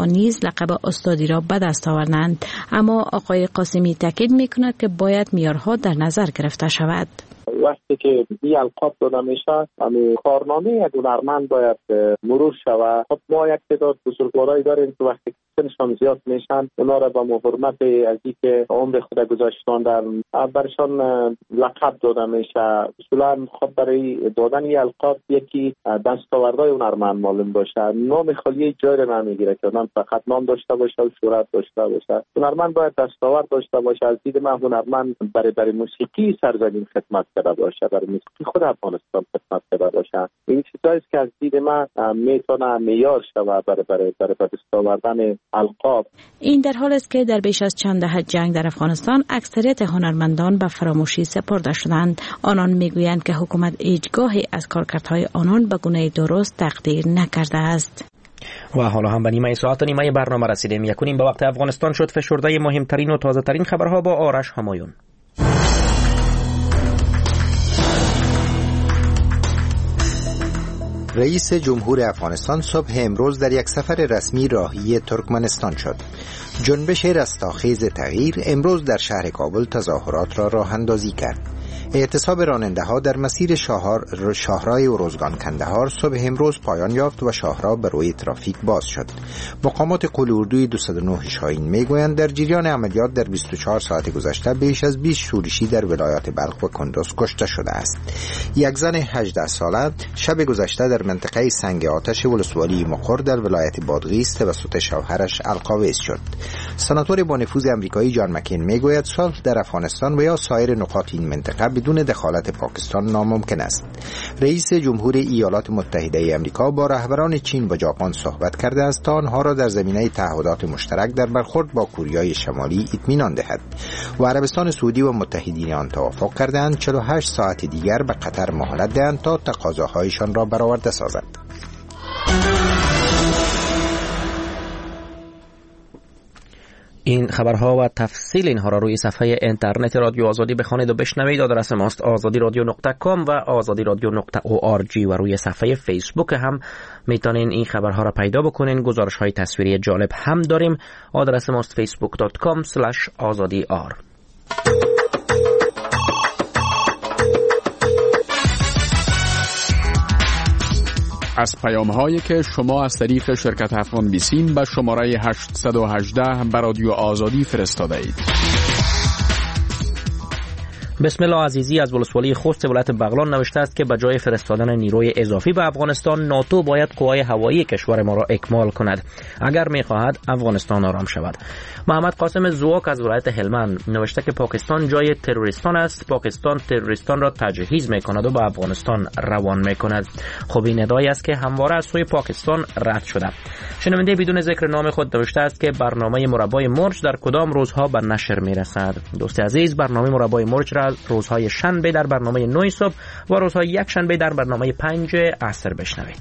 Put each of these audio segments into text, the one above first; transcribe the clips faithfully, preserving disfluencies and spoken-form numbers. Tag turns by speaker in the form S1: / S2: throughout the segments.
S1: نیز لقب استادی را به دست آوردند. اما آقای قاسمی تاکید می‌کند که باید معیارها در نظر گرفته شود.
S2: وقتی که این القاب داده میشه، همین کارنامه یک هنرمند باید مرور شود. خب ما یک تعداد بزرگوارایی داریم که وقتی سنشان زیاد میشن، اونا را با حرمت از اینکه عمر خود گذاشتن در برشان لقب داده میشه. اصولا خب برای دادن این القاب یکی دستاوردهای هنرمند معلوم باشه، نام خالی جای را نمیگیره که اونم فقط نام داشته باشه و شهرت داشته باشه. هنرمند باید دستاورد داشته باشه. از دید من هنرمند برای برای موسیقی سرزمین خدمت کرده باشه، برای موسیقی خود افغانستان خدمت کرده باشه. این چیزایی که از دید من میتونه معیار شود برای برای برای دستاوردن القاب.
S1: این در حالی است که در بیش از چند دهه جنگ در افغانستان اکثریت هنرمندان به فراموشی سپرده شدند. آنان میگویند که حکومت هیچگاهی از کارکردهای آنان به گونه درست تقدیر نکرده است.
S3: و حالا هم به نیمه ساعت نیمه برنامه رسیدیم. یکونیم به وقت افغانستان شد. فشرده مهمترین و تازه ترین خبرها با آرش همایون.
S4: رئیس جمهور افغانستان صبح امروز در یک سفر رسمی راهی ترکمنستان شد. جنبش رستاخیز تغییر امروز در شهر کابل تظاهرات را راه اندازی کرد. اعتصاب راننده‌ها در مسیر شاهراه شاهراه اروزگان کندهار صبح امروز پایان یافت و شاهراه به روی ترافیک باز شد. مقامات قول اردوی دویست و نه شاهین میگویند در جریان عملیات در بیست و چهار ساعت گذشته بیش از بیست شورشی در ولایات بلخ و کندوز کشته شده است. یک زن هجده ساله شب گذشته در منطقه سنگ آتش ولسوالی مقر در ولایت بادغیس توسط شوهرش القاویز شد. سناتور با نفوذ آمریکایی جان مکین میگوید صلح در افغانستان و یا سایر نقاط این منطقه بدون دخالت پاکستان ناممکن است. رئیس جمهور ایالات متحده آمریکا با رهبران چین و ژاپن صحبت کرده است تا آنها را در زمینه تعهدات مشترک در برخورد با کوریای شمالی اطمینان دهد. و عربستان سعودی و متحدین آن توافق کردند چهل و هشت ساعت دیگر به قطر مهلت دهند تا تقاضاهایشان را برآورده سازد.
S3: این خبرها و تفصیل اینها را روی صفحه اینترنت رادیو آزادی بخوانید و بشنوید. آدرس ماست آزادی رادیو نقطه کام و آزادی رادیو نقطه او آر جی و روی صفحه فیسبوک هم میتونین این خبرها را پیدا بکنین. گزارش های تصویری جالب هم داریم. آدرس ماست فیسبوک دات کام اسلش آزادی آر.
S5: از پیام هایی که شما از طریق شرکت افغان بیسیم به شماره هشت یک هشت به رادیو آزادی فرستاده اید.
S3: بسم الله عزیزی از ولسوالی خوست ولایت بغلان نوشته است که به جای فرستادن نیروی اضافی به افغانستان، ناتو باید قوای هوایی کشور ما را اکمال کند اگر می‌خواهد افغانستان آرام شود. محمد قاسم زواک از ولایت هلمند نوشته که پاکستان جای تروریستان است. پاکستان تروریستان را تجهیز می‌کند و به افغانستان روان می‌کند. خب این ادعایی است که همواره از سوی پاکستان رد شده. شنونده بدون ذکر نام خود نوشته است که برنامه مربای مرج در کدام روزها به نشر می‌رسد. دوست عزیز، برنامه مربای مرج را روزهای شنبه در برنامه نه صبح و روزهای یک شنبه در برنامه پنج عصر بشنوید.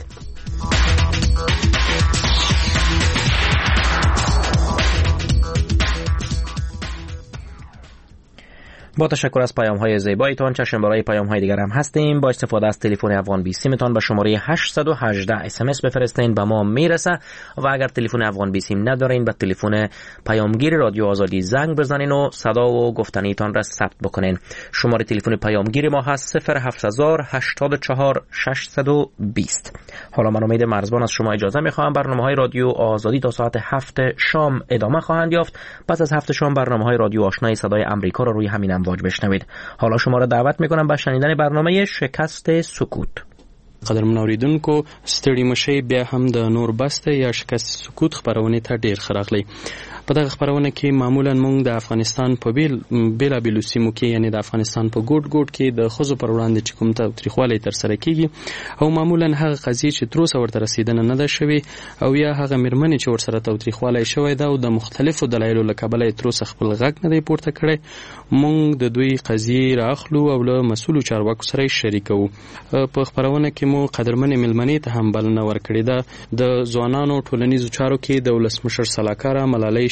S3: با تشکر از پیام های زیبایتان. چشم برای پیام های دیگر هم هستیم. با استفاده از تلفن افغان بیسیم تان به شماره هشت یک هشت اس ام اس بفرستین، به ما میرسه. و اگر تلفن افغان بیسیم ندارین به تلفن پیامگیر رادیو آزادی زنگ بزنین و صدا و گفتنی تان را ثبت بکنین. شماره تلفن پیامگیر ما هست صفر هفت هزار هشتاد و چهار ششصد و بیست. حالا من امید مرزبان از شما اجازه میخوام. برنامه‌های رادیو آزادی تا ساعت هفت شام ادامه خواهند یافت. پس از هفت شام برنامه‌های رادیو آشنای صدای آمریکا را روی همین امواج بشنوید. حالا شما را دعوت میکنم به شنیدن برنامه شکست سکوت.
S6: قدرمن اوریدونکو، ستړي مشي بیا هم د نور بسته یا شکست سکوت خبرونه ته ډیر خراغلی. په دغه خبرونه کې معمولا موږ د افغانستان په بیل بیل بیل سیمو کې یعنی د افغانستان په ګوټ ګوټ کې د خزو پر وړاندې چې کوم تاریخوالي تر سره کیږي او معمولا هغه قضیه چې تر اوسه ورته رسیدنه نه ده شوی او یا هغه مرمنې چې ورسره تاریخوالي شوی دا او د مختلفو دلایلو لکبلې تر اوسه خپل غږ نه دی پورته کړی. موږ د دوی قضیه راخلو او له مسؤلو چارواکو سره شریکو. په خبرونه کې مو قدرمن ملمنې ته هم بلنه ورکړې ده. د ځوانانو ټولنیزو چارو کې د ولسمشر سلاکار ملالۍ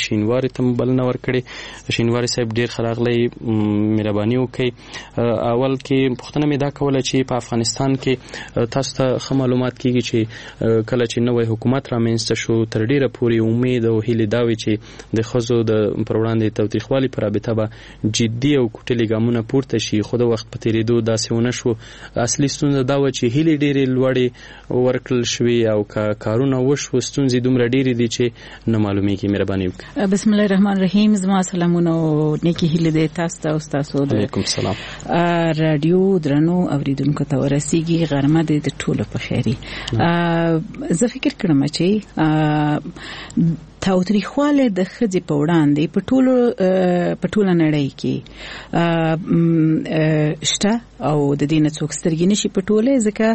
S6: شینواری ته بلنه ورکړې. شینواری صاحب ډیر خراغلی مهرباني وکړئ. اول کې پوښتنه مې دا کوله چې په افغانستان کې تاسو ته ښه معلومات کیږي چې کله چې نوی حکومت رامنځته شو تر ډیره پورې امید او هیلې دا وي چې د ښځو د پر وړاندې تاوتریخوالي په رابطه به جدي او کوټلي ګامونه پورته شي، خو د وخت په تېرېدو داسې ونه شو. اصلي ستونزه دا وه چې هیلې ډېرې لوړې ورکړل شوې او که کارونه وشو ستونزې دومره ډېرې دي چې نه معلومیږي. مهرباني وکړئ.
S7: بسم الله الرحمن الرحیم. زما سلامونه او نیکې هیلې دي تاسو ته او ستاسو.
S6: علیکم السلام.
S7: رادیو درنو اوریدونکو ته ورسیږي غرمه د ټولو په خیري. زه فکر کوم چې تاوتریخواله د ښځې په وړاندې په ټولو په ټوله نړۍ کې شته او د دې نه څوک سترګې نشي پټولی، ځکه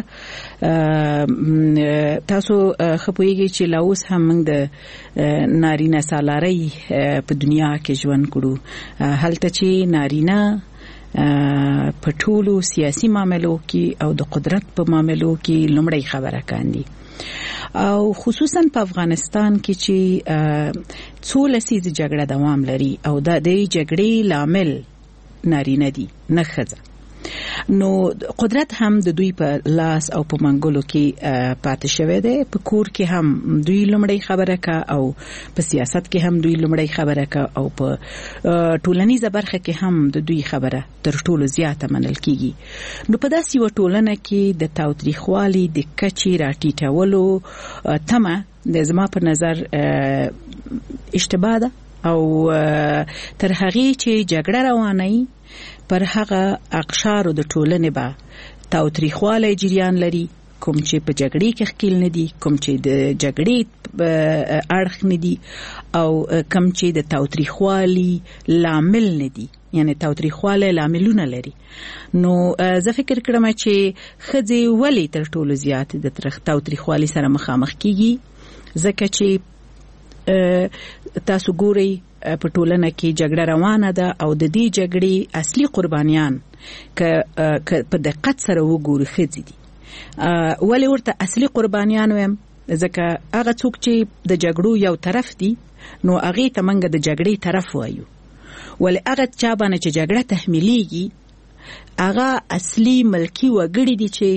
S7: تاسو ښه پوهېږئ چې لا اوس هم موږ د نارینه سالارۍ په دنیا کې ژوند کړو، هلته چې نارینه په ټولو سیاسي معاملو کې او د قدرت په معاملو کې لومړی خبره کاندي. او خصوصا په افغانستان کې چې څو لسیزې جګړه دوام لري او د دې جګړې لامل نارینه دي نه ښځه، نو قدرت هم د دوی په لاس او په منګولو کې پاتې شوی دی. په کور کې هم دوی لومړی خبره کا او په سیاست کې هم دوی لومړی خبره کا او په ټولنیزه برخه کې هم د دوی خبره تر ټولو زیاته منل کیږي. نو په داسې یوه ټولنه کې د تاوتریخوالي د کچې راټیټولو تمه د زما په نظر اشتباه ده او تر هغې چې جګړه روانه وي پر هغه اقشارو د ټولنې به تاوتریخوالی جریان لري، کوم چې په جګړې کې ښکیل نه دي، کوم چې د جګړې اړخ نه دي او کوم چې د تاوتریخوالي لامل نه دي، یعنی تاوتریخوالی لاملونه لري. نو زه فکر کړم چې ښځې ولې تر ټولو زیات د تاوتریخوالي سره مخامخ کیږي، ځکه چې تاسو ګورئ په ټولنه کې جګړه روانه ده او د دې جګړې اصلي قربانیان که په دقت سره وګورو ښځې دي. ولې ورته اصلي قربانیان ویم؟ ځکه هغه څوک چې د جګړو یو طرف دي نو هغې ته موږ د جګړې طرف وایو، ولې هغه چا باندې چې جګړه تحمیلیږي هغه اصلي ملکی وګړي دي چې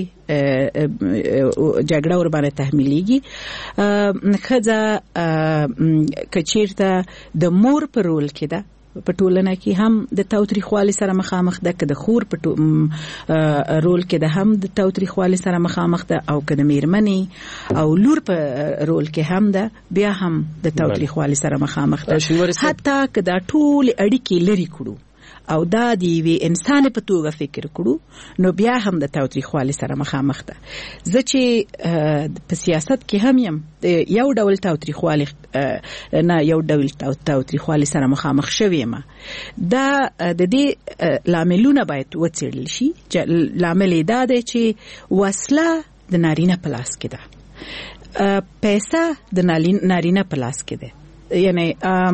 S7: جګړه ور باندې تحمیلیږي. ښځه که چیرته د مور په رول کې ده په ټولنه کې هم د تاوتریخوالي سره مخامخ ده، که د خور په رول کې ده هم د تاوتریخوالي سره مخامخ ده، او که د میرمنې او لور په رول کې هم ده بیا هم د تاوتریخوالي سره مخامخ ده. حتی که دا ټول اړیکې لري کړو او دا دی وی انسان په توګه فکر کړو نو بیا هم د تاوتریخوالي سره مخامخ ده. زه چې په سیاست کې هم یم یو ډول تاوتریخوالي نه یو ډول تاوتریخوالي سره مخامخ شویم. دا د دې لاملونه باید وڅېړل شي. لامل دا دی چې وسله د نارینه په لاس کې ده، پیسه د نارینه په لاس کې ده، یعنی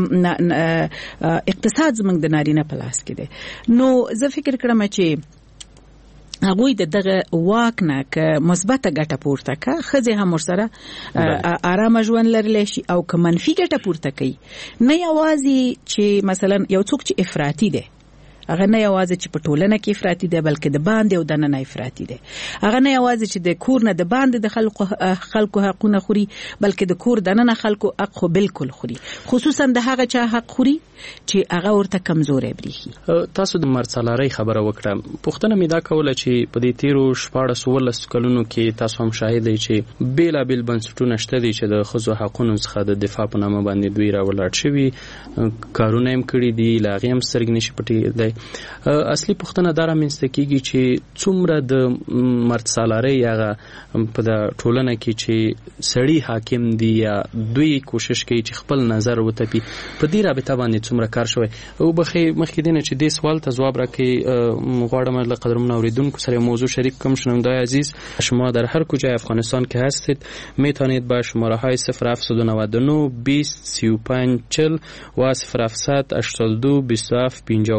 S7: اقتصاد زمونږ د نارینه په لاس کې دی. نو زه فکر کړم چې هغوی د دغه واک نه که مثبته ګټه پورته که ښځې هم ورسره آرامه ژوند لرلی شي، او که منفي ګټه پورته کوي نه یوازې چې مثلا یو څوک چې افراطي دی هغه نه یوازې چې په ټولنه کې افراطي دی بلکې د باندې او دننه افراطي دی. هغه نه یوازې چې د کور نه د باندې د خلکو خلکو حقونه خوري بلکې د کور دننه خلکو حق خو بالکل خوري، خصوصا د هغه چا حق خوري چې هغه ورته کمزوري بریښي.
S6: تاسو د مرسالارۍ خبره وکړه، پوښتنه مې دا کوله چې په دې تیرو شپاړس اوولس کلونو کې تاسو هم شاهد یې چې بیلابیل بنسټونه شته دي چې د ښځو حقونو څخه د دفاع په نامه باندې دوی راولاړ شوي، کارونه هم کړي دي، له هغې هم سترګې نشي پټېدلی. اصلي پوښتنه دا رامنځته کېږي چې څومره د مرسالارۍ هغه په د ټولنه کې چې سړي حاکم دي یا دوی کوشش کوي چې خپل نظر وتپي، په دې رابطه باندې څومره کار شوی. او بخې مخکې دی نه چې دې سوال ته ځواب راکړي غواړم له قدرمن اوریدونکو سره موضوع شریک کنم. شنونده‌های عزیز، شما در هر کجای افغانستان که هستید میتونید با شماره های صفر هفت نه نه بیست سی و پنج چهل و صفر هفت هشتاد و دو بیست و هفت پنجاه و پنج شما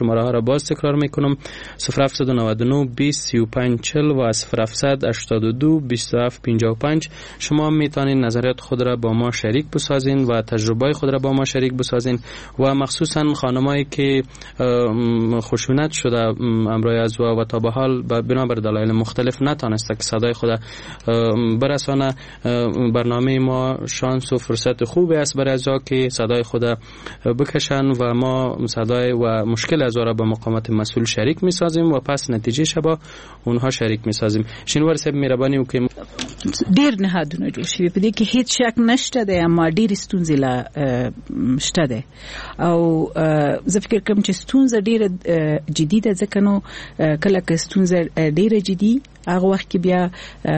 S6: شماره ها را باز تکرار میکنم: صفر هفتصد و نود و نه بیست سی و پنج چهل و صفر هفتصد هشتاد و دو بیست و هفت پنجاه و پنج. شما میتونید نظریات خود را با ما شریک بسازین و تجربه خود را با ما شریک بسازین و مخصوصا خانمایی که خشونت شده امرای از و تا به حال بنابر دلایل مختلف نتانسته که صدای خود برسانه، برنامه ما شانس و فرصت خوبی است برای ازا که صدای خود بکشن و ما صدای و مشکل ازا را به مقامات مسئول شریک میسازیم و پس نتیجه شبا اونها شریک میسازیم. شینوار صاحب مهرباني وکړئ.
S7: ډیر نهادونه جوړ شوي په دې کې هیڅ شک نشته دی، اما ډیر ستونزې لا شته دی او زه فکر کوم چې ستونزه ډیره جدي ده، ځکه نو کله که ستونزه ډیره جدي هغه وخت کې بیا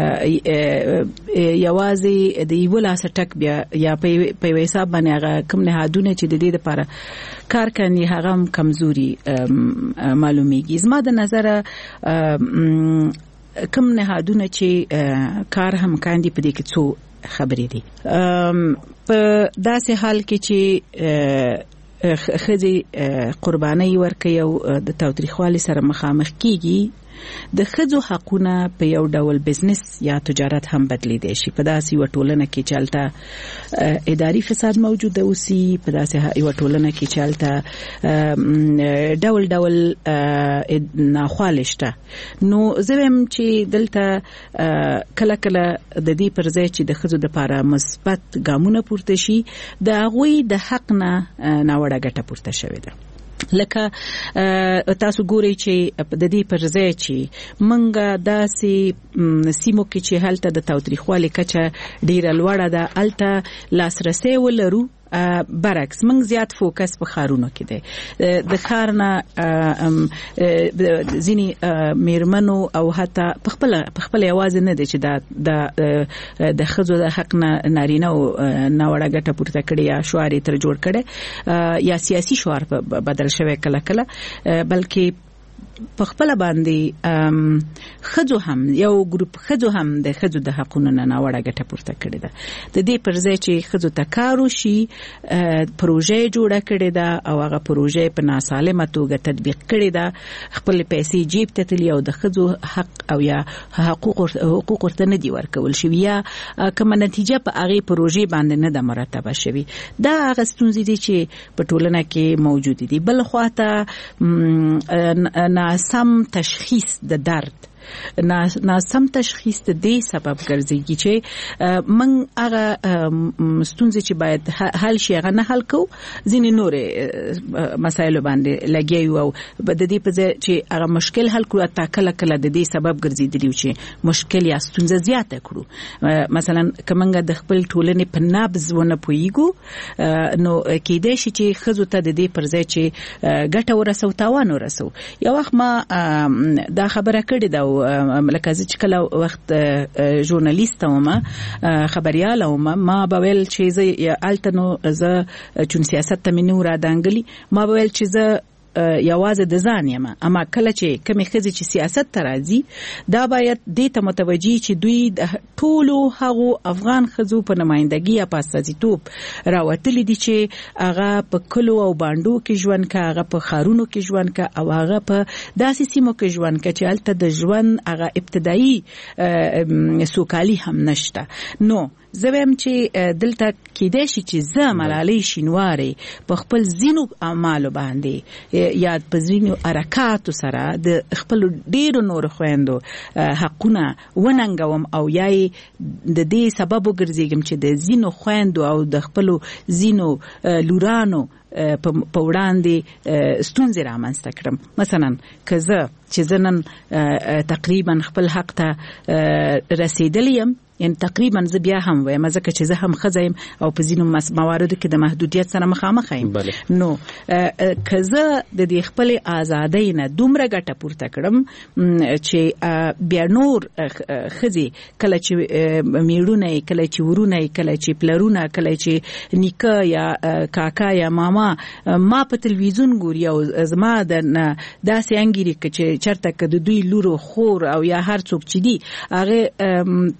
S7: یوازې د یو لاس ټک بیا یا په یو حساب باندې هغه کوم نهادونه چې د دې لپاره کار کوي هغه هم کمزوري معلومیږي. زما د نظر کوم نهادونه چې کار هم کاندي په دې کې څو خبرې دي. په داسې حال کې چې ښځې قرباني ورکوي او د تاوتریخوالي سره مخامخ کیږي، د ښځو حقونه په یو ډول بزنس یا تجارت هم بدلیدي شي. په داسې یو ټولنه کې چالتہ اداري فساد موجود اوسي، په داسې یو ټولنه کې چالتہ ډول ډول ناخوالشته. نو زه هم چې دلته کله کله د دې پر ځای چې د ښځو لپاره مثبت ګامونه پورته شي، د هغوی د حق نه ناوړه ګټه پورته شوې ده. لکه تاسو ګورئ چې د دې پر ځای چې منګه داسې سیمو کې چې هلته د تاوتریخوالي کچه ډیره لوړه ده، هلته لاسرسی ولرو، برعکس موږ زیات فوکس په خارونو کې دی. د خار نه ځینې میرمنو او حتی په خپل په خپل یوازې نه دی چې دا د ښځو د حق نه نارینه او ناوړه ګټه پورته کړي یا شعار یې تر جوړ کړي یا سیاسي شعار بدل شوی کله کله، بلکې په خپل باندې خځو هم یو ګروپ خځو هم د خځو د حقونو نه ناوړه ګټه پورته کړې ده. د دې پر ځای چې خځو ته کار وشي، پروژه جوړه کړې ده او هغه پروژه په ناسالمه توګه تطبیق کړې ده، خپل پیسې جیب ته تلي او د خځو حق او یا حقوق حقوق ورته نه دي ورکول شوي یا کومه نتیجه په هغه پروژه باندې نه ده مرتبه شوي. دا هغه ستونزې دي چې په ټولنه کې موجود دي. بل خواته ناسم تشخیص د درد، ناسم تشخیص د دې سبب ګرځي چې من هغه ستونزې چې باید حل شي هغه نه حل کو، ځینې نورې مسایل باندې لګیو او د دې په ځای چې هغه مشکل حل کړو تا کله کله د دې سبب ګرځیدلی چې مشکل یا ستونزه زیاته کړو. مثلا کومنګ د خپل ټولنې په نبض ونه پویګو، نو کېدای شي چې خزو ته د دې پر ځای چې ګټه ورسو تاوان ورسو. یو وخت ما دا خبره کړې ده لکه چې کله وخت ژورنالیست وم خبريال وم، ما بویل چې زه التنو زه چون سیاست ته مینو را دانګلی، ما بویل چې زه یوازې د ځان یم، اما کله چې کمی خزي چې سیاست ته راځي دا باید دې ته متوجي چې دوی د ټولو هغو افغان خزو په نمائندګي یا پاسازیتوب راوتلي دي چې هغه په کلو او باندو کې ژوند کا، هغه په خارونو کې ژوند کا او هغه په داسې سیمو کې ژوند کا چې الته د ژوند هغه ابتدایي سوکالي هم نشته. نو زویم چې دلته کېدای شي چې زه ملالۍ شینواري په خپل زینو اعمالو باندې یا په زینو حرکاتو سره د خپل ډیرو نور خويندو حقونه وننګوم او یای د دې سبب وګرځم چې د زینو خويندو او د خپل زینو لورانو په وړاندې ستونزې رامنځته کړم. مثلا که زه چې زنن تقریبا خپل حق ته رسیدلیم، یعنی تقریبا زه بیا هم وایم ځکه چې زه هم ښځه او په ځینو مواردو کې د محدودیت سره مخامخ یم، نو که زه د دې خپل ازادۍ نه دومره ګټه پورته کړم چې بیا نور ښځې کله چې میړونه کله چې ورونه کله چې پلرونه کله چې نیکه یا کاکا یا ماما ما په تلویزیون ګوري او زما د داسې انګیري چې چرته که د دوی لورو خور او یا هر څوک چې دي هغه ته ازادي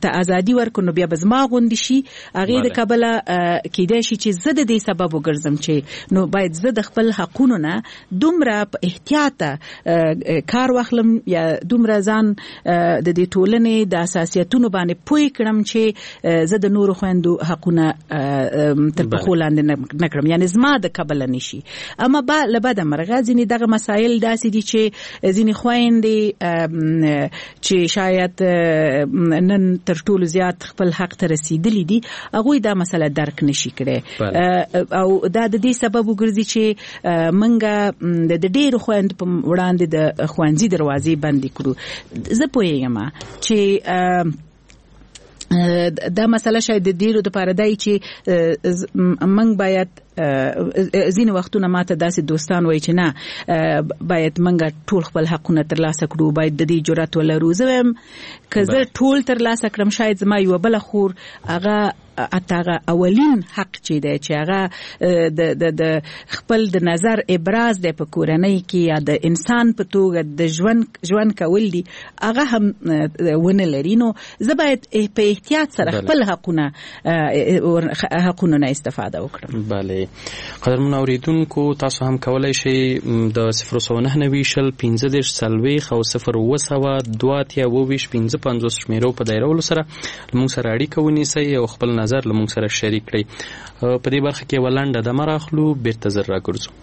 S7: ازادي ورکړو نو بیا به زما غوندې شي هغې د کبله کیدای شي چې زه د دې سبب وګرځم چې نو باید زه د خپل حقونو نه دومره په احتیاطه کار واخلم یا دومره ځان د دې ټولنې د اساسیتونو باندې پوه کړم چې زه د نورو خویندو حقونه تر پښو لاندې نه کړم یعنی زما د کبله نشي. اما با له بده مرغه ځینې دغه مسایل داسې دي چې ځینې خویندې چې شاید نن تر ټولو زیات خپل حق ته رسیدلی دي هغوی دا مسله درک نشي کړی او دا د دې سبب وګرځي چې منګه د ډېرو خویندو په وړاندې د ښوونځي دروازې بندې کړو. زه پوهېږم چې دا مسله شاید د ډېرو دپاره دی چې موږ باید ځینې وختونه ماته داسې دوستان وایي چې نه باید موږ ټول خپل حقونه ترلاسه کړو باید د دې جرأت ولرو. زه وایم که زه ټول ترلاسه کړم شاید زما یوه بله خور هغه حتی هغه اولین حق چې دی چې هغه د د د خپل د نظر ابراز دی په کورنۍ کې یا د انسان په توګه د ژوند ژوند کول دي هغه هم ونه لري. نو زه باید په احتیاط سره خپل حقونه حقونو نه استفاده وکړم.
S6: بله قدرمن اوریدونکو تاسو هم کولای شئ د صفر سوه نهه نوي شل پنځه دېرش څلوېښت او صفر اووه سوه دوه اتیا اووه ویشت پنځه پنځوس شمېرو په دایرولو سره له موږ سره اړیکه ونیسئ او خپل نظر له موږ سره شریک کړئ. په دې برخه کې یوه لنډه دمه راخلو بیرته زر راګرځو.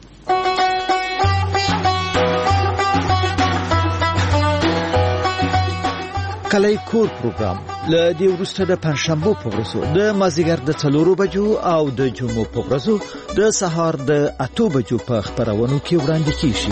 S8: کلی کور پروګرام له دې وروسته د پنځشنبو په ورځو د مازدیګر د څلورو بجو او د جمعو په ورځو د سهار د اتو بجو په خپرونو کې وړاندې کیږي.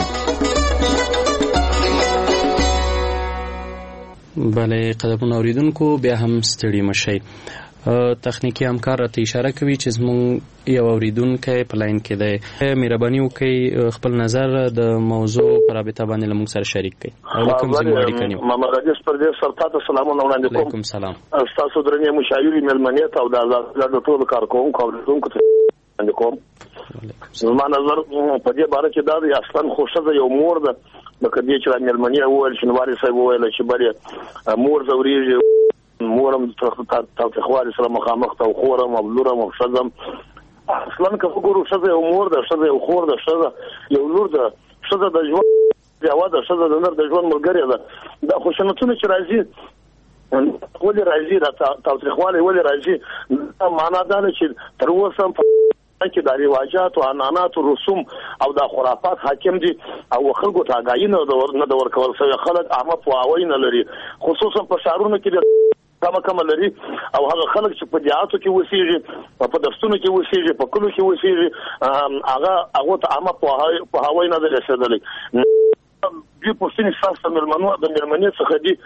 S6: بله قدرمن اوریدونکو بیا هم ستړي مشئ. تخنیکی همکار راته اشاره کوي چې زموږ یو اوریدونکی په لاین کې دی. مهرباني وکړئ خپل نظر د موضوع په رابطه باندې له موږ سره شریک کړئ. علیکم زموږ اړیکه نیو.
S9: محمد راجس پردیس سرتا ته سلامونه وړاندې کوم.
S6: علیکم سلام.
S9: تاسو درنې مشاوري ملمنې ته او د ټولو کارکوونکو او اوریدونکو ته وړاندې کوم. زما نظر په دې باره کې دا دی اصلا خو ښځه یو مور ده لکه دې چې ملمنې وویل چې نواري صاحب وویل چې بلې مور ځورېږي مورم تاوتریخوالي سره مخامخ ته او خورم او لورم او ښځم اصلا که وګورو ښځه یو مور ده ښځه یو خور ده ښځه یو لور ده ښځه د ژوند یوه ده ښځه د نر د ژوند ملګرې ده. دا خشونتونه چې راځي ولې راځي دا تاوتریخوالی ولې راځي دا معنا دا ده چې تر اوسه په کې د رواجات او عنعنات او رسوم او د خرافات حاکم دي او خلکو ته آګاهي نه ده ورکول شوې. خلک عامه پوهاوی نه لري خصوصا په ښارونو کې کمه کمه لري او هغه خلک چې په دیاتو کې اوسېږي په دفترونو کې اوسېږي په کلو کې اوسېږي هغه هغه ته عامه پوهاوی نه ده رسېدلی. دوی پوښتنې ستاسو مېلمنو د مېرمنې څخه دي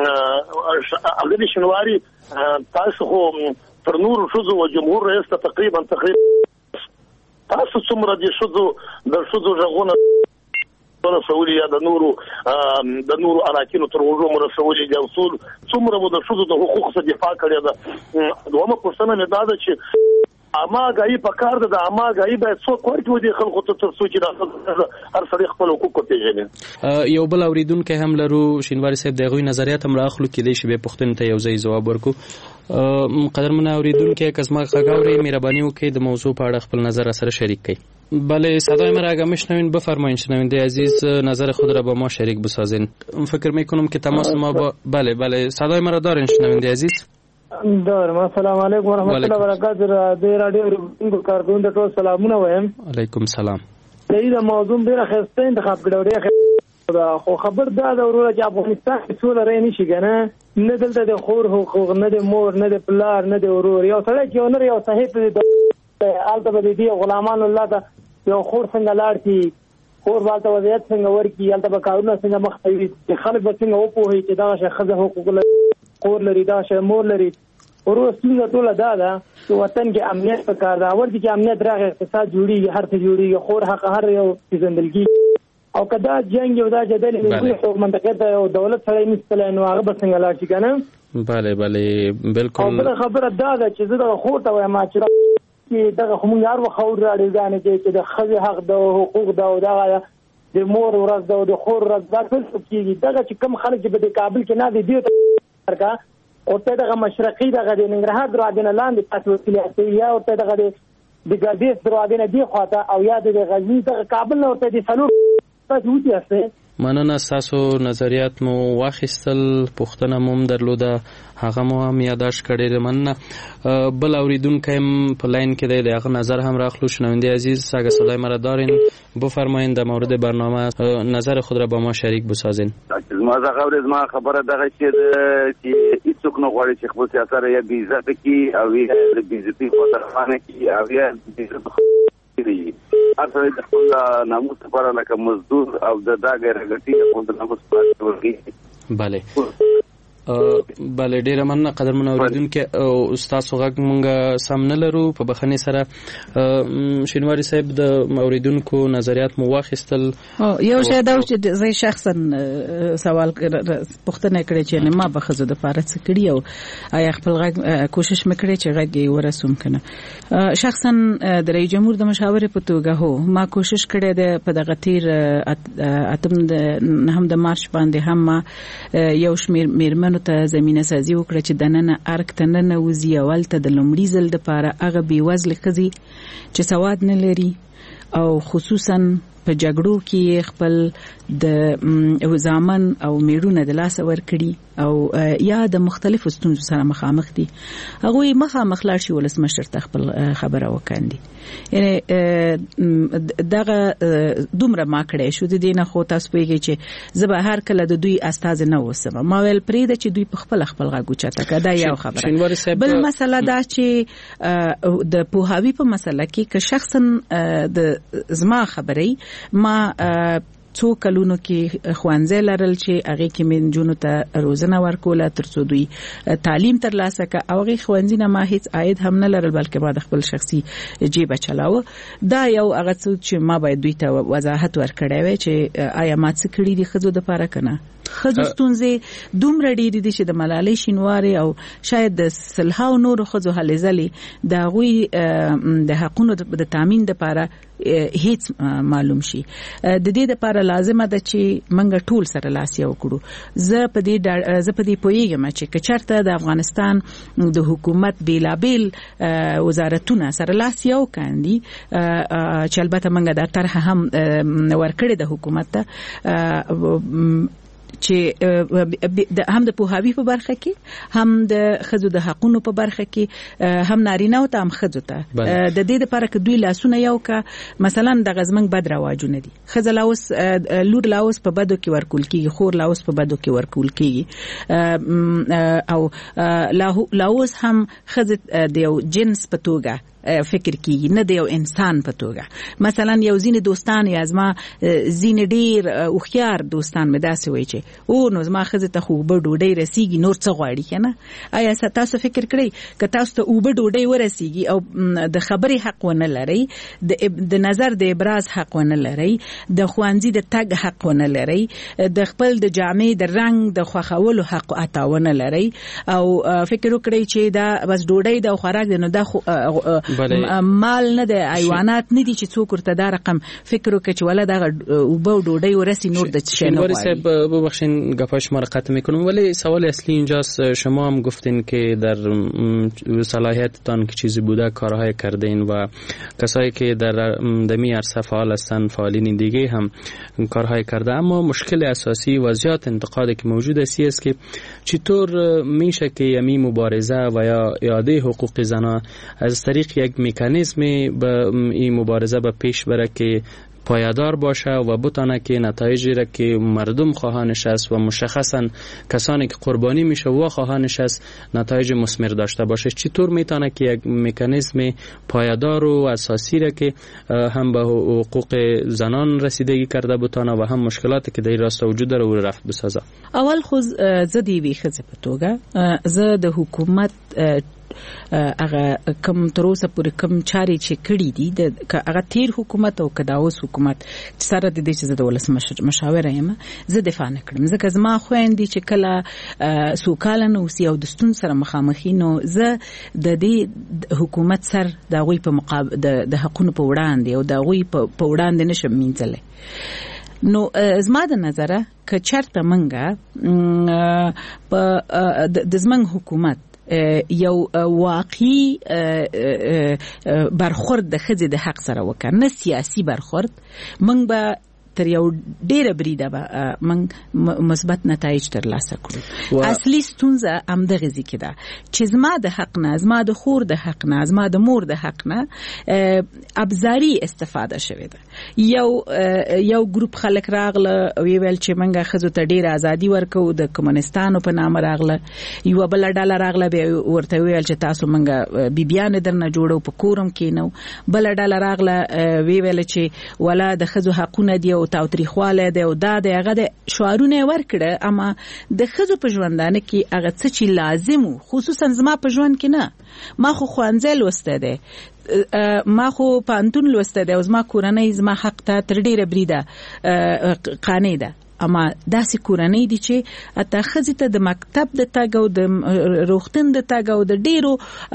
S9: هغه د شینواري تاسو خو تر نورو ښځو و جمهور رئیس ته تقریبا تقریبا تاسو څومره د ښځو د ښځو غږونه رسولي یا د نورو د نورو اراکینو تر وژو مرسولي د اصول څومره مو د ښځو د حقوقو څخه دفاع کړې ده. دومره پوښتنه مې دا ده چې عامه آګاهي پکار ده د عامه آګاهي باید څوک ورکړي دې خلکو ته تر څو چې هر سړی خپل حقوق وپېژني.
S6: یو بل اوریدونکی هم لرو شینواري صاحب د هغوی نظریات هم راخلو کېدای شي بیا پوښتنې ته یو ځای ځواب ورکړو. قدرمن اوریدونکی که زما غږ اورئ مهرباني وکړئ د موضوع په اړه خپل نظر سره شریک کړئ. بله صدای مرا اگر میشنوین بفرمایید شنونده عزیز نظر خود را با ما شریک بسازین. فکر میکنم که تماس ما با بله بله صدای مرا دارین شنونده عزیز؟
S10: دارم. السلام علیکم و رحمت الله و برکاته. د رادیو کارکوونکو ټول سلامونه وایم.
S6: علیکم سلام.
S10: دغه موضوع ډیره ښه انتخاب کړو ډیره خو خبر دا د وروره چې افغانستان کې څو لري نشي کنه نه دلته د خور حقوق نه د مور نه د پلار نه د ورور یو سړی چې ونر یو صحیح دی آلته به دي غلامان الله ته یو خور څنګه لاړ کی خور والته وضعیت څنګه ورکی آلته به کارونه څنګه مخ ته وي چې خلک به څنګه وپوهي چې دا شخص حقوق لري خور لري دا شه مور لري ورو څنګه ټول دا ده چې وطن کې امنیت پکار دا ور دي چې امنیت راغی اقتصاد جوړي هر څه جوړي خور حق هر یو زندګي او کدا جنگ یو دا جدل په منطقه ته یو دولت سره مستل نو هغه به څنګه لاړ شي کنه.
S6: بله بله بالکل.
S10: او بل خبره دا ده چې زه د خور ته وایم چې چې دغه خو موږ هر وخت راډیوګانې کې چې د ښځې حق د حقوق د او دغه د مور ورځ د د خور ورځ دا ټول کېږي دغه چې کم خلک چې په کابل کې نه دي دی ورکا ورته دغه مشرقي دغه د ننګرهار دروازې نه لاندې پاتې وکیل یا ورته دغه د ګردیز دروازې نه دی خواته او یا د غزني دغه کابل نه ورته د څلور پاتې وتی.
S6: مننه، ستاسو نظریات مو واخیستل، پوښتنه مو هم درلوده، هغه مو هم یادداشت کړی. مننه. بل اوریدونکی هم په لاین کې دی، د هغه نظر هم راخلو. شنونده عزیز، اگه صدای مرا دارین بفرمایید، در مورد برنامه نظر خود را با ما شریک بسازین.
S11: ما از قبل از ما خبره دغه چې هیڅوک نه غواړي چې خپل سیاست یا بې عزته کړي او یا د بې عزتۍ خواته روانه کړي او یا بې عزته کړي. هر سړی د خپل ناموس لپاره لکه مزدور او د دا غیرغټي خپل ناموس لپاره ورګي.
S6: بله بله ډیره مننه قدرمن اوریدونکو. استاد غږ مونږه سم نه لرو، په بخښنې سره. شینواری صاحب، د اوریدونکو نظریات مو واخیستل.
S7: یو شی دا چې زه شخصا سوال پوښتنه کړې چې ما به خزو د پاره څه کړی او آیا خپل غږ کوشش مکړې چې غږ یې ورسوم کنه. شخصا د رئیس جمهور د مشاور په توګه هو ما کوشش کړې ده په دغه تیر اتم د هم د مارچ باندې هم ما یو شمیر میرمنو ته زمينه سازي وکړه چې دننه ارک تننه وزي اول ته د لومړي ځل د پاره هغه بیوزل خزي چې سواد نه لري او خصوصا په جګړو کې خپل د وزامن او میړونه د لاس ور کړی او یا د مختلفو ستونزو سره مخامخ دي. هغه مخامخ لا شي ولسمشر ته خپل خبره وکاندي. یعنی دغه دومره ما کړې شو د دینه خو تاسو پیږي چې زه به هر کله د دوی استاد نه وسم. ما ویل پرې د چې دوی په خپل خپل غاګو چاته کدا یو خبره. بل مسله دا چې د پوهاوی په مسله کې که شخصا د زما خبرې ما څو کلونو کې خوانځه لرل چې هغه کې من جنونو ته روزنه ورکوله ترڅو دوی تعلیم ترلاسه کړي او هغه خوانځي نه ما هیڅ عاید هم نه لرل بلکې ما د خپل شخصي جیب چلاوه. دا یو هغه څه چې ما باید دوی ته وضاحت ورکړی وي چې آیا ما څه کړی دي خزو د پاره کنه. خزو ستونزې دومره ډېرې دي چې د ملالۍ شینواري او شاید د سلهاو نور خزو هلې ځلې د غوي د حقونو د تامین د پاره هیڅ معلوم شي. د دې لپاره لازمه ده چې منګه ټول سره لاس یو کړو. زه په دې زه په دې پوهیږم چې کچرته د افغانستان د حکومت بیلابیل وزارتونه سره لاس یو کاندي چې البته منګه د طرح هم ورکړې د حکومت ته چې هم د پوهاوی په برخه کې هم د خزو د حقونو په برخه کې هم نارینه او هم خزو ته د دې لپاره چې دوی لاسونه یو کا مثلا د غزمنګ بد رواجونه دي. خزه لاوس لور لاوس په بدو کې ورکول کیږي، خور لاوس په بدو کې ورکول کیږي او لاوس هم خزه د یو جنس په توګه فکر کیږي نه د یو انسان په توګه. مثلا یو ځینې دوستان یا زما ځینې ډیر اوخيار دوستان مې داسې وایي چې او نو زما خزه ته خو به ډوډۍ رسیږي نور څه غواړي کنه. آیا تاسو فکر کړئ که تاسو ته او به ډوډۍ ورسیږي او د خبرې حق ونه لري، د نظر د ابراز حق ونه لري، د خوانځي د تګ حق ونه لري، د خپل د جامې د رنگ د خوښولو حق اتاونه لري او فکر وکړئ چې دا بس ډوډۍ د خوراک د نو د مال نه د حیوانات نه دي چې څوک ورته دا رقم فکر وکړي چې ولا دا او به ډوډۍ ورسي نور د چه نه
S6: وایي. ببخشین گپای شما را قطع میکنم ولی سوال اصلی اینجاست. شما هم گفتین که در صلاحیتتان که چیزی بوده کارهای کردین و کسایی که در دمی عرصه فعال هستن فعالین دیگه هم کارهای کرده، اما مشکل اساسی و زیاد انتقادی که موجود است که چطور میشه که یمی مبارزه و یا اعاده حقوق زنان از طریق یک مکانیزم به این مبارزه به پیش بره که پایدار باشه و بتونه که نتایجی را که مردم خواهانش است و مشخصا کسانی که قربانی میشه و خواهانش است نتایج مثمر داشته باشه. چطور میتونه که یک مکانیزم پایدار و اساسی را که هم به حقوق زنان رسیدگی کرده بتونه و هم مشکلاتی که در راست وجود داره و رفع بسازه؟
S7: اول خو زدی وی خزه په توګه زه د حکومت هغه کم تروسه پورې کم چاري چې کړی دي د هغه تیر حکومت او کداوس حکومت سره د دې چې د ولس مشاوره یم زه دفاع نه کړم. ځکه زما خويندې چې کله سوکاله نو سی او د ستون سره مخامخینو زه د دې حکومت سره د غوي په مقابل د حقونو په وړاندې او د غوي په وړاندې نشم مینځلې. نو زما د نظره که چرته منګه په د زمنګ حکومت یو واقعي برخورد د ښځې د حق سره وکړ، نه سیاسي برخورد، موږ به تر یو ډیره بریده به موږ مثبت نتایج ترلاسه کړو. اصلي ستونزه همدغه ځکه ده چې زما د حق نه، زما د خور د حق نه، زما د مور د حق نه ابزاري استفاده شوې ده. یو یو ګروپ خلک راغله وی ویل چې موږ ښځو ته ډیره ازادي ورکو، د کمونستانو په نامه راغله. یو بل ډله راغله بیا ورته ویل چې تاسو موږ بیبیانې درنه جوړو، په کورم کېنو. بل ډله راغله وی ویل چې ولا د ښځو حقونه دي او تاوتریخواله ده او دا د هغه د شعارونه ورکړه، اما د ښځو په ژوندانه کې هغه څه چې لازم وو، خصوصا زما په ژوند کې نه. ما خو ښوونځی لوستی دی، ما خو پوهنتون لوستی دی او زما کورنۍ زما حق ته تر ډیره بریده قانع ده. اما داسې کورنۍ دي چې اته ښځې ته د مکتب د تګ او د روغتون د تګ او د ډیرو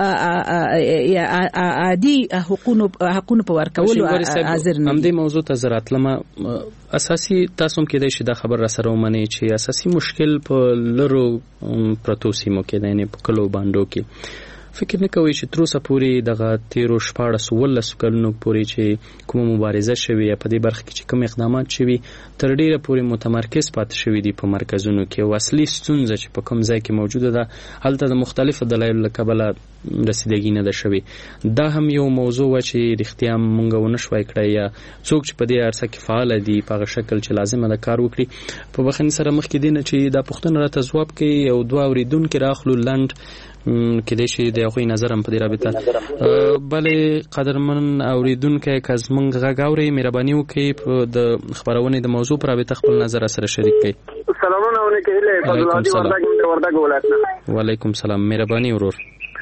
S7: عادي حقوقو حقوقو په ورکولو حاضر نه.
S6: همدې موضوع ته زه راتلمه. اساسي تاسو هم کېدای شي دا خبر را سره ومنئ چې اساسي مشکل په لرو پرتو سیمو کې دی، نه په کلو باندو کې. فکر نه کوي چې تر اوسه پورې دغه تیرو شپاړس ولس کلونو پورې چې کومه مبارزه شوې یا په دې برخه کې چې کوم اقدامات شوي تر ډیره پورې متمرکز پاتې شوي دي په مرکزونو کې، او اصلي ستونزه چې په کوم ځای کې موجوده ده هلته د مختلفو دلایلو له کبله رسیدګي نه ده شوې. دا هم یو موضوع و چې رښتیا مونږ ونه شوای کړی، یا څوک چې په دې عرصه کې فعال دي په هغه شکل چې لازمه ده کار وکړي. په بخښنې سره مخکې دی نه چې دا پوښتنه راته ځواب کوي او دوه اورېدونکي راخلو لنډ کېدای شي د هغوی نظر هم په دې رابطه. بلې قدرمن اورېدونکی که زموږ غږ اورئ مهرباني وکړئ د خپرونې د موضوع په رابطه خپل نظر سره شریک کړئ.
S12: سلامونه علیکم. فضل الدین وردګ وردګ ولایت نه.
S6: وعلیکم سلام. مهرباني ورور.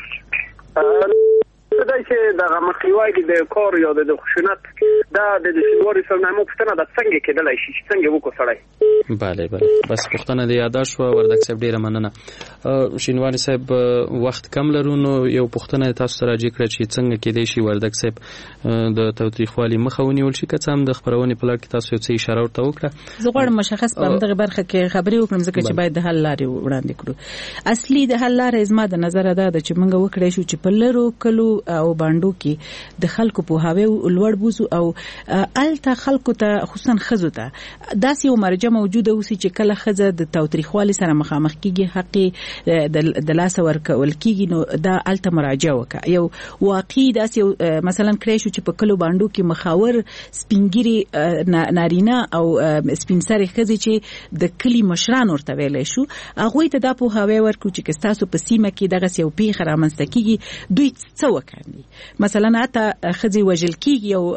S12: دا چې د مخکیوای د کار یا د خشونت دا د شینواري سرنامه پښتنه د څنګه کېدلای شي چې څنګه وکړو سړی.
S6: بله بله بس پښتنه د یاداش و وردګ صاحب ډیره مننه. شینواري صاحب وخت کم لرو نو یو پښتنه تاسو سره راځي کړ چې څنګه کېدای شي وردګ صاحب د تاوتریخوالي مخه ونیول شي. که څه هم د خبرونې په لړ کې تاسو یو څه اشاره ورته وکړه.
S7: زه غواړم مشخص په دغه برخه کې خبرې وکړم ځکه چې باید د حل لارې وړاندې کړو. اصلي د حل لارې زما د نظر ده چې موږ وکړای شو چې په لرو کلو او باندو کې د خلکو په هاوی لوړ بوزو او الته خلکو ته خصوصا ښځو ته داسې یو مرجع موجوده اوسي چې کله ښځه د تاوتریخوالي سره مخامخ کیږي، حق د لاس ورکول کیږي، نو دا الته مراجعه وکړه. یو واقعي داسې مثلا کړی شو چې په کلو باندو کې مخاور سپینګری نارینه او سپینسرې ښځې چې د کلی مشران ورته ویلی شو، هغوی ته دا پوهاوی ورکړو چې ستاسو په سیمه کې دغسې یو پیښه رامنځته کیږي دوی څه وکړي. مثلا حتی ښځې وژل کیږي او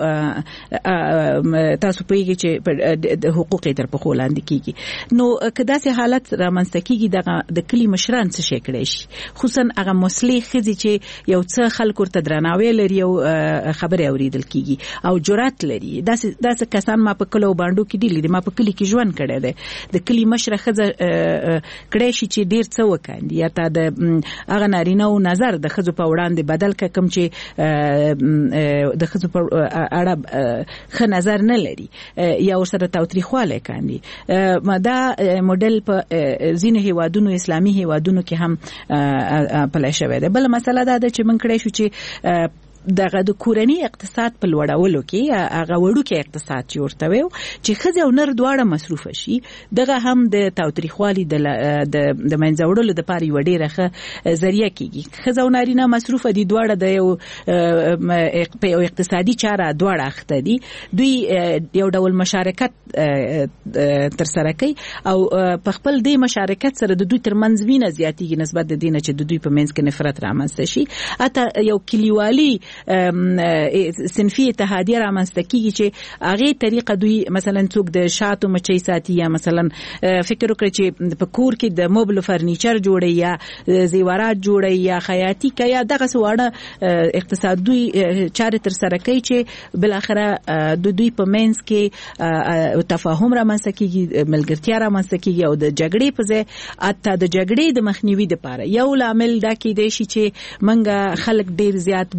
S7: تاسو پوهیږئ چې د حقوق یې تر پښو لاندې کیږي. نو که داسې حالت رامنځته کیږي د کلي مشران څه شی کړی شي، خصوصا هغه مسلې ښځې چې یو څه خلکو ورته درناوی لري او خبرې اورېدل کیږي او جرأت لري. داسې داسې کسان ما په کلو باندو کې دي، ما په کلي کې ژوند کړی دی. د کلي مشره ښځه کړی شي چې ډېر څه وکاندي یا تا د هغه نارینه او نظر د ښځو په وړاندې بدل کړه کوم چې د ښځو په اړه ښه نظر نه لري یا ورسره تاوتریخوالی کاندي. دا موډل په ځینو هیوادونو اسلامي هیوادونو کې هم پلی شوی دی. بله مسله دا ده چې موږ کړی شو چې دغه د کورنی اقتصاد په لوړولو کې هغه وړوکی اقتصاد چې ورته ویو چې ښځې او نر دواړه مصروفه شي، دغه هم د تاوتریخوالي د د منځه وړلو دپاره یوه ډېره ښه ذریعه کېږي. ښځه او نارینه مصروفه دي، دواړه د یو په یو اقتصادي چاره دواړه اخته دي، دوی یو ډول مشارکت ترسره کوي او په خپل دې مشارکت سره د دوی ترمنځ وینه زیاتېږي نسبت د دې نه چې د دوی په منځ کې نفرت رامنځته شي. حتی یو کلیوالي صنفي اتحادیه رامنځته کیږي چې هغې طریقه دوی مثلا څوک د شاتو مچۍ ساتي یا مثلا فکر وکړي چې په کور کې د موبل فرنیچر جوړي یا زیورات جوړي یا خیاطي کوي یا دغسې واړه اقتصادي چارې ترسره کوي چې بالاخره د دوی په منځ کې تفاهم رامنځته کیږي، ملګرتیا رامنځته کیږي او د جګړې په ځای حتی د جګړې د مخنیوي دپاره یو لامل دا کیدای شي چې موږ خلک ډېر زیات بوخت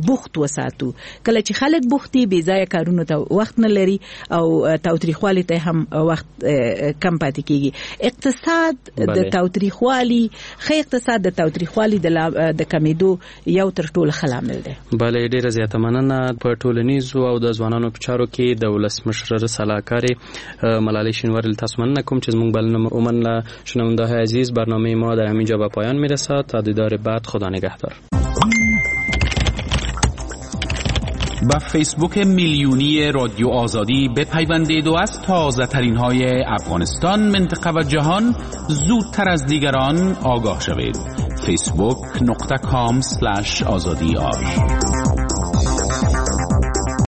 S7: وساتو. کله چې خلک بوختي بې ځایه کارونو ته وخت نه لري او تاوتریخوالي ته هم وخت کم پاتې کیږي. اقتصاد د تاوتریخوالي خې اقتصاد د تاوتریخوالي د کمیدو یو تر ټولو خلامل دی.
S6: بله ډیره زیاته مننه. په ټولنیزو او د ځوانانو په چارو کې د ولسمشر سلاکار ملالۍ شینواری تاسو مننه کوم چې زموږ بلنه ومنله. شنونده های عزیز برنامه ما در همینجا به پایان میرسد. تا دیدار بعد خدا نگهدار.
S13: با فیسبوک میلیونی رادیو آزادی بپیوندید و از تازه ترین های افغانستان، منطقه و جهان زودتر از دیگران آگاه شوید. فیسبوک نقطه کام سلش آزادی آر